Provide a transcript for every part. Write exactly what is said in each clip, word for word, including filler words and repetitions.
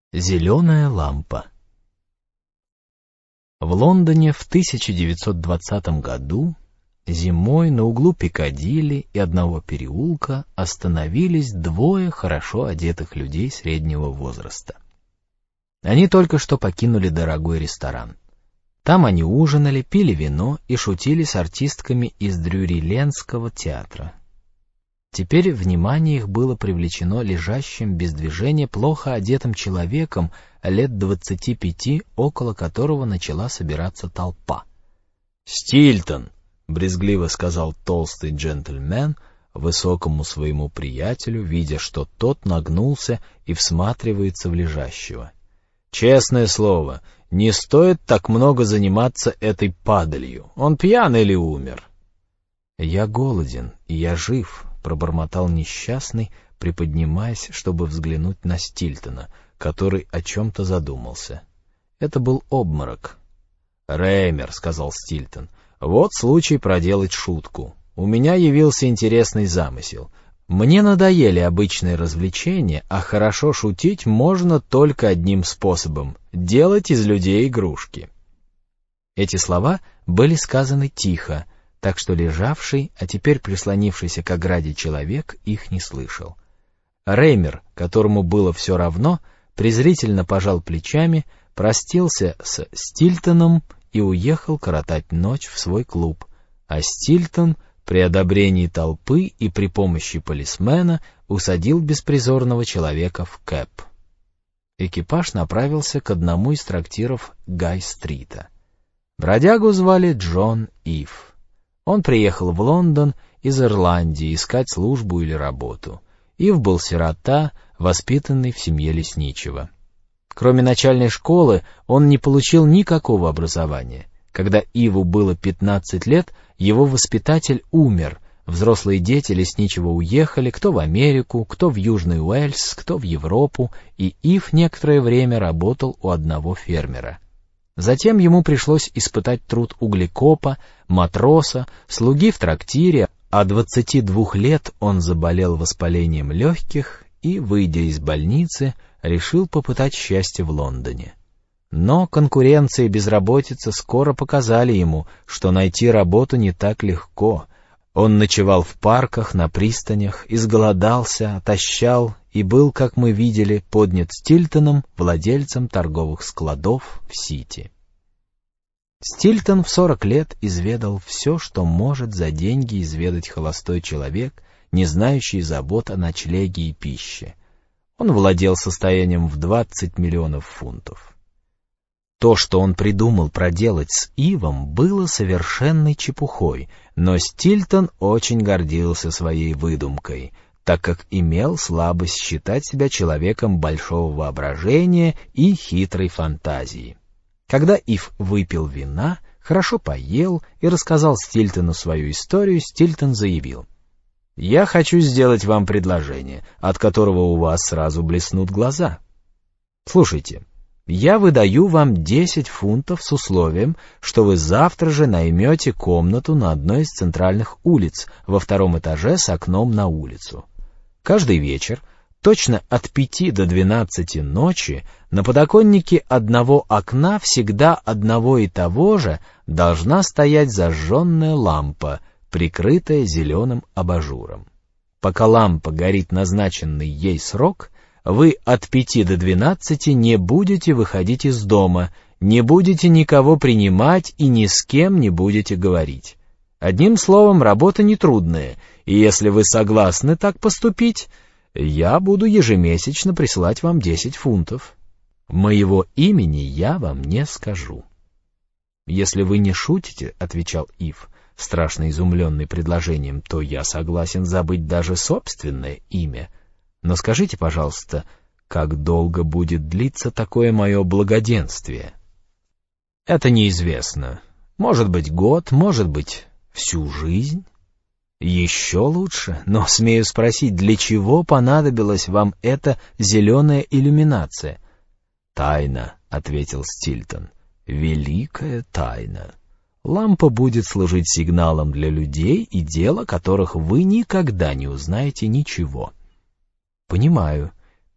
Зеленая лампа. В Лондоне в тысяча девятьсот двадцатом году зимой на углу Пиккадилли и одного переулка остановились двое хорошо одетых людей среднего возраста. Они только что покинули дорогой ресторан. Там они ужинали, пили вино и шутили с артистками из Дрюри-Ленского театра. Теперь внимание их было привлечено лежащим без движения плохо одетым человеком лет двадцати пяти, около которого начала собираться толпа. «Стильтон!» — брезгливо сказал толстый джентльмен высокому своему приятелю, видя, что тот нагнулся и всматривается в лежащего. «Честное слово, не стоит так много заниматься этой падалью. Он пьян или умер?» «Я голоден, и я жив», — пробормотал несчастный, приподнимаясь, чтобы взглянуть на Стильтона, который о чем-то задумался. Это был обморок. «Реймер», — сказал Стильтон, — «вот случай проделать шутку. У меня явился интересный замысел. Мне надоели обычные развлечения, а хорошо шутить можно только одним способом — делать из людей игрушки». Эти слова были сказаны тихо, так что лежавший, а теперь прислонившийся к ограде человек их не слышал. Реймер, которому было все равно, презрительно пожал плечами, простился с Стильтоном и уехал коротать ночь в свой клуб, а Стильтон при одобрении толпы и при помощи полисмена усадил беспризорного человека в кэб. Экипаж направился к одному из трактиров Гай-стрита. Бродягу звали Джон Ив. Он приехал в Лондон из Ирландии искать службу или работу. Ив был сирота, воспитанный в семье лесничего. Кроме начальной школы, он не получил никакого образования. Когда Иву было пятнадцать лет, его воспитатель умер. Взрослые дети лесничего уехали, кто в Америку, кто в Южный Уэльс, кто в Европу, и Ив некоторое время работал у одного фермера. Затем ему пришлось испытать труд углекопа, матроса, слуги в трактире, а двадцати двух лет он заболел воспалением легких и, выйдя из больницы, решил попытать счастье в Лондоне. Но конкуренция и безработица скоро показали ему, что найти работу не так легко. Он ночевал в парках, на пристанях, изголодался, отощал и был, как мы видели, поднят Стильтоном, владельцем торговых складов в Сити. Стильтон в сорок лет изведал все, что может за деньги изведать холостой человек, не знающий забот о ночлеге и пище. Он владел состоянием в двадцать миллионов фунтов. То, что он придумал проделать с Ивом, было совершенной чепухой, но Стильтон очень гордился своей выдумкой, так как имел слабость считать себя человеком большого воображения и хитрой фантазии. Когда Ив выпил вина, хорошо поел и рассказал Стильтону свою историю, Стильтон заявил: «Я хочу сделать вам предложение, от которого у вас сразу блеснут глаза. Слушайте, я выдаю вам десять фунтов с условием, что вы завтра же наймете комнату на одной из центральных улиц, во втором этаже с окном на улицу. Каждый вечер, точно от пяти до двенадцати ночи, на подоконнике одного окна всегда одного и того же должна стоять зажженная лампа, прикрытая зеленым абажуром. Пока лампа горит назначенный ей срок, вы от пяти до двенадцати не будете выходить из дома, не будете никого принимать и ни с кем не будете говорить. Одним словом, работа нетрудная, и если вы согласны так поступить, я буду ежемесячно присылать вам десять фунтов. Моего имени я вам не скажу». «Если вы не шутите, — отвечал Ив, страшно изумленный предложением, — то я согласен забыть даже собственное имя. Но скажите, пожалуйста, как долго будет длиться такое мое благоденствие?» «Это неизвестно. Может быть, год, может быть, всю жизнь. Еще лучше, но смею спросить, для чего понадобилась вам эта зеленая иллюминация?» «Тайна», — ответил Стильтон, — «великая тайна. Лампа будет служить сигналом для людей и дел, о которых вы никогда не узнаете ничего». «Понимаю.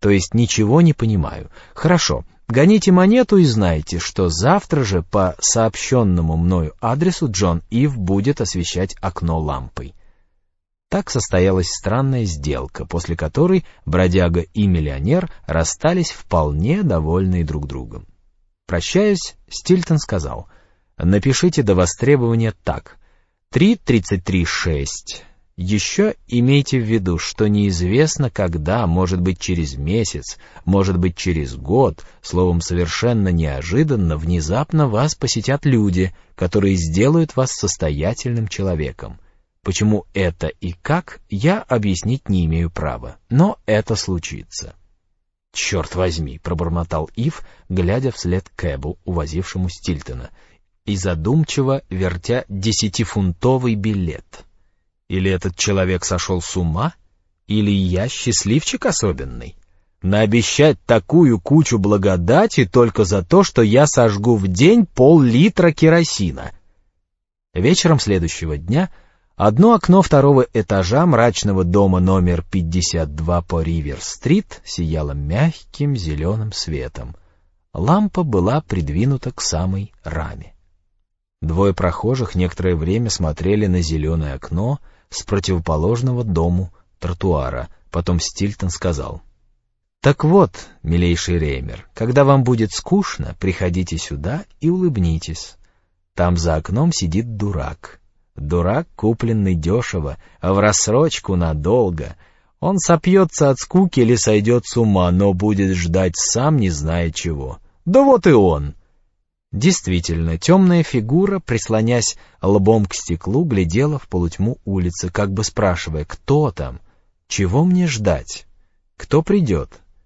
То есть ничего не понимаю. Хорошо, гоните монету и знайте, что завтра же по сообщенному мною адресу Джон Ив будет освещать окно лампой. Так состоялась странная сделка, после которой бродяга и миллионер расстались вполне довольные друг другом. Прощаясь, Стильтон сказал: «Напишите до востребования так. три тридцать три шесть. Еще имейте в виду, что неизвестно когда, может быть через месяц, может быть через год, словом, совершенно неожиданно, внезапно вас посетят люди, которые сделают вас состоятельным человеком. Почему это и как, я объяснить не имею права, но это случится». «Черт возьми», — пробормотал Ив, глядя вслед Кэбу, увозившему Стильтона, и задумчиво вертя десятифунтовый билет. «Или этот человек сошел с ума? Или я счастливчик особенный? Наобещать такую кучу благодати только за то, что я сожгу в день пол-литра керосина». Вечером следующего дня одно окно второго этажа мрачного дома номер пятьдесят два по Ривер-стрит сияло мягким зеленым светом. Лампа была придвинута к самой раме. Двое прохожих некоторое время смотрели на зеленое окно с противоположного дому тротуара. Потом Стильтон сказал: «Так вот, милейший Реймер, когда вам будет скучно, приходите сюда и улыбнитесь. Там за окном сидит дурак. Дурак, купленный дешево, а в рассрочку надолго. Он сопьется от скуки или сойдет с ума, но будет ждать сам не зная чего. Да вот и он». Действительно, темная фигура, прислонясь лбом к стеклу, глядела в полутьму улицы, как бы спрашивая: «Кто там? Чего мне ждать? Кто придет?»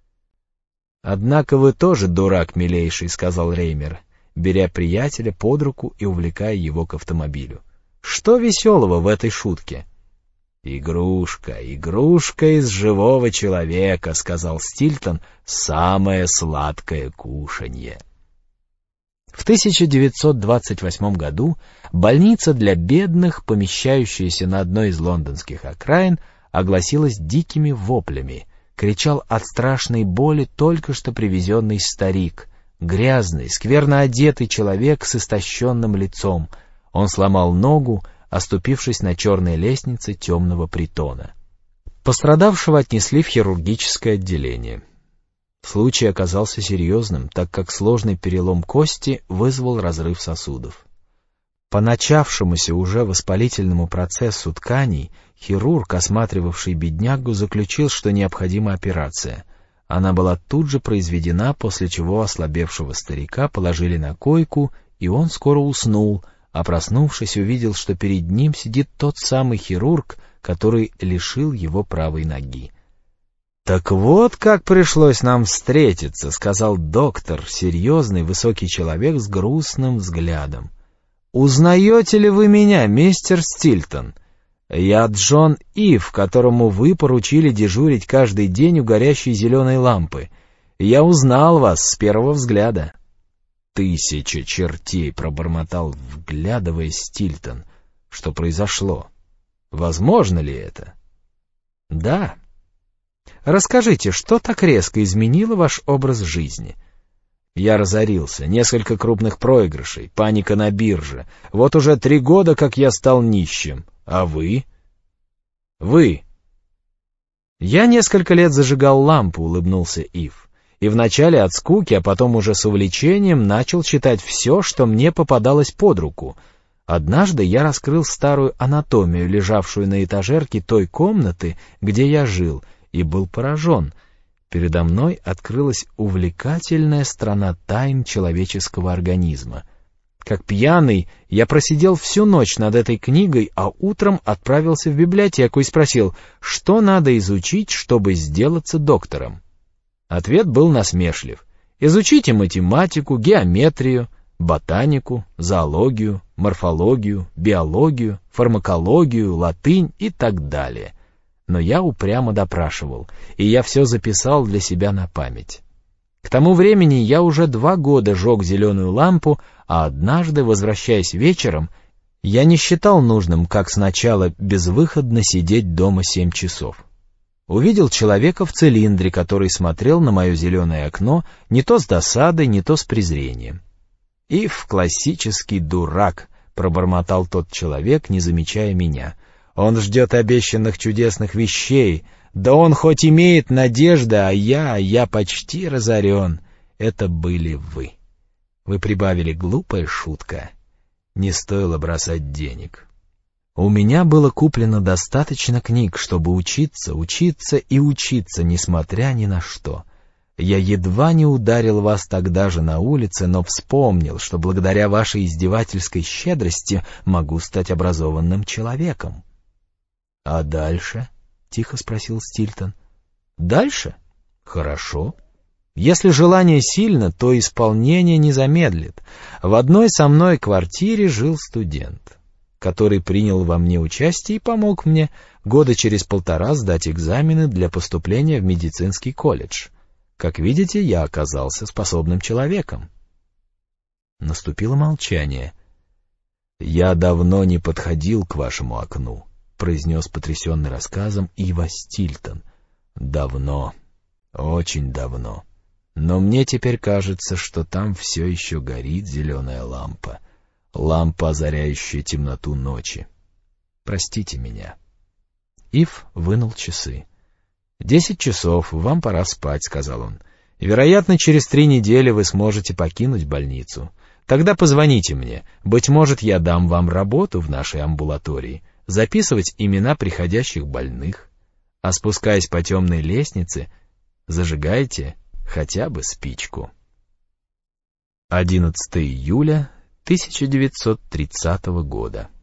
«Однако вы тоже дурак, милейший», — сказал Реймер, беря приятеля под руку и увлекая его к автомобилю. «Что веселого в этой шутке?» «Игрушка, игрушка из живого человека», — сказал Стильтон, — «самое сладкое кушанье». В тысяча девятьсот двадцать восьмом году больница для бедных, помещающаяся на одной из лондонских окраин, огласилась дикими воплями. Кричал от страшной боли только что привезенный старик, грязный, скверно одетый человек с истощенным лицом. Он сломал ногу, оступившись на черной лестнице темного притона. Пострадавшего отнесли в хирургическое отделение. Случай оказался серьезным, так как сложный перелом кости вызвал разрыв сосудов. По начавшемуся уже воспалительному процессу тканей, хирург, осматривавший беднягу, заключил, что необходима операция. Она была тут же произведена, после чего ослабевшего старика положили на койку, и он скоро уснул, а проснувшись, увидел, что перед ним сидит тот самый хирург, который лишил его правой ноги. «Так вот как пришлось нам встретиться», — сказал доктор, серьезный высокий человек с грустным взглядом. «Узнаете ли вы меня, мистер Стильтон? Я Джон Ив, которому вы поручили дежурить каждый день у горящей зеленой лампы. Я узнал вас с первого взгляда». «Тысяча чертей», — пробормотал, вглядываясь Стильтон. «Что произошло? Возможно ли это?» «Да». «Расскажите, что так резко изменило ваш образ жизни?» «Я разорился. Несколько крупных проигрышей, паника на бирже. Вот уже три года, как я стал нищим. А вы?» «Вы?» «Я несколько лет зажигал лампу», — улыбнулся Ив. «И вначале от скуки, а потом уже с увлечением начал читать все, что мне попадалось под руку. Однажды я раскрыл старую анатомию, лежавшую на этажерке той комнаты, где я жил, и был поражен. Передо мной открылась увлекательная страна тайн человеческого организма. Как пьяный, я просидел всю ночь над этой книгой, а утром отправился в библиотеку и спросил, что надо изучить, чтобы сделаться доктором. Ответ был насмешлив. Изучите математику, геометрию, ботанику, зоологию, морфологию, биологию, фармакологию, латынь и так далее. Но я упрямо допрашивал, и я все записал для себя на память. К тому времени я уже два года жег зеленую лампу, а однажды, возвращаясь вечером, я не считал нужным, как сначала, безвыходно сидеть дома семь часов. увидел человека в цилиндре, который смотрел на мое зеленое окно не то с досадой, не то с презрением. «Ив, классический дурак», — пробормотал тот человек, не замечая меня. «Он ждет обещанных чудесных вещей. Да он хоть имеет надежды, а я, а я почти разорен. Это были вы. Вы прибавили, глупая шутка. Не стоило бросать денег. У меня было куплено достаточно книг, чтобы учиться, учиться и учиться, несмотря ни на что. Я едва не ударил вас тогда же на улице, но вспомнил, что благодаря вашей издевательской щедрости могу стать образованным человеком». «А дальше?» — тихо спросил Стильтон. «Дальше? Хорошо. Если желание сильно, то исполнение не замедлит. В одной со мной квартире жил студент, который принял во мне участие и помог мне года через полтора сдать экзамены для поступления в медицинский колледж. Как видите, я оказался способным человеком». Наступило молчание. «Я давно не подходил к вашему окну», — произнес потрясенный рассказом Ива Стильтон. «Давно, очень давно. Но мне теперь кажется, что там все еще горит зеленая лампа, лампа, озаряющая темноту ночи. Простите меня». Ив вынул часы. «Десять часов, вам пора спать», — сказал он. «Вероятно, через три недели вы сможете покинуть больницу. Тогда позвоните мне. Быть может, я дам вам работу в нашей амбулатории, записывать имена приходящих больных. А спускаясь по темной лестнице, зажигайте хотя бы спичку». одиннадцатого июля тысяча девятьсот тридцатого года.